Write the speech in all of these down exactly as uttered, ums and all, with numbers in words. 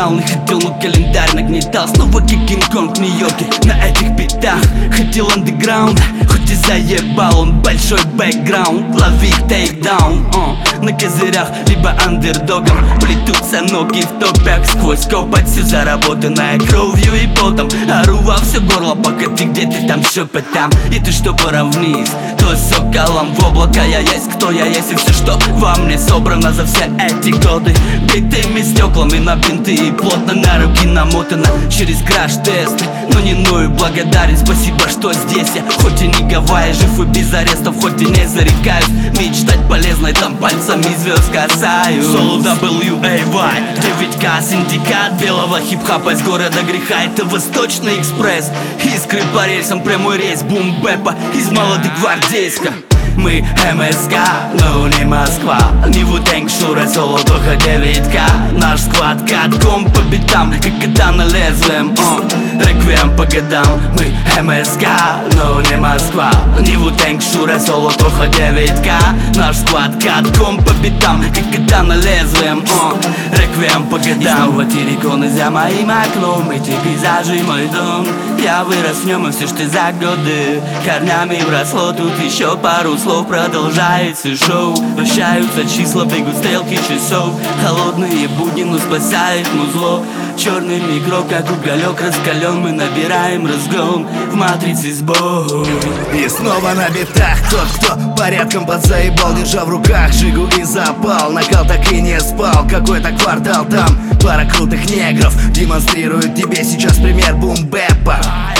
андеграунд. Хотел, но календарь нагнетал. Снова как Кинг-Конг в Нью-Йорке на этих битах. Хотел андеграунд, хоть и заебал он. Большой бэкграунд, лови их тейкдаун. uh, На козырях, либо андердогом. Плетутся ноги в топях. Сквозь копоть все заработанное кровью и потом. Ору во все горло, пока ты где-то там шепотом. И ты что, пора вниз, то соколом в облака. Я есть кто я есть, и все, что во мне собрано за все эти годы. Битыми стеклами на бинты и плотно на руки намотано через краш-тест. Но не ною, благодарен, спасибо, что здесь я. Хоть и не Гавайи, жив и без арестов, хоть и не зарекаюсь. Мечтать полезно, и там пальцами звезд касаюсь. Соло дабл ю эй вай, девять ка, синдикат белого хип-хапа из города греха. Это Восточный экспресс, искры по рельсам, прямой рейс бум-бэпа из Молодогвардейска. Мы эм эс ка, но не Москва. Не Ву-Тэнг, Шура, Соло, только девять ка. Наш склад катком по битам, как катана лезвием. uh, Реквием по годам. Мы эм эс ка, но не Москва. Не Ву-Тэнг, Шура, Соло, только девять ка. Наш склад катком по битам, как катана лезвием. uh, Реквием по годам. И снова терриконы за моим окном. Эти пейзажи, мой дом. Я вырос в нем, и все, что за годы корнями вросло. Тут еще пару слов, продолжается шоу. Вращаются числа, бегут стрелки часов. Холодные будни, но спасает музло. Черный микро, как уголек раскален. Мы набираем разгон в матрице сбой. И снова на битах тот, кто порядком подзаебал, держа в руках жигу и запал. Накал так и не спал, какой-то квартал там. Пара крутых негров демонстрируют тебе сейчас пример бум-бэпа.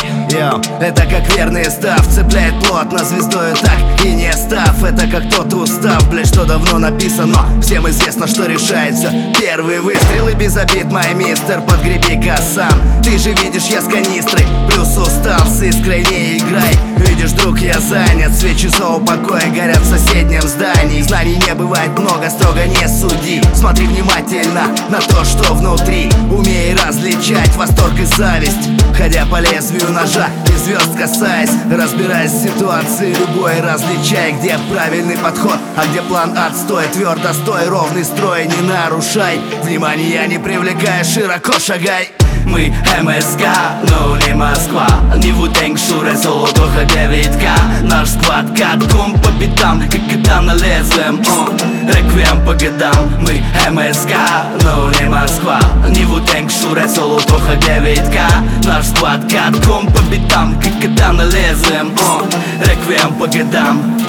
Йо, это как верный став, цепляет плотно звездою так и не став. Это как тот устав, блядь, что давно написано. Всем известно, что решается первый выстрел. И без обид, мой мистер, подгреби-ка сам. Ты же видишь, я с канистрой, плюс устал, с искрой не играй. Видишь, друг, я занят, свечи зоопокоя горят в соседнем здании. Знаний не бывает много, строго не суди. Смотри внимательно на то, что внутри. Умей различать восторг и зависть, ходя по лезвию ножа и звезд касаясь. Разбираясь в ситуации любой, различай, где правильный подход, а где план отстой. Твердо стой, ровный строй не нарушай. Внимание не привлекай, широко шагай. Мы эм эс ка, но не Москва. Не Ву-Тэнг, Шура, Соло, только девять ка. Наш склад катком по битам, как катана лезвием. uh, Реквием по годам. Мы эм эс ка, но не Москва. Не Ву-Тэнг, Шура, Соло, только девять ка. Наш склад катком по битам, как катана лезвием. uh, Реквием по годам.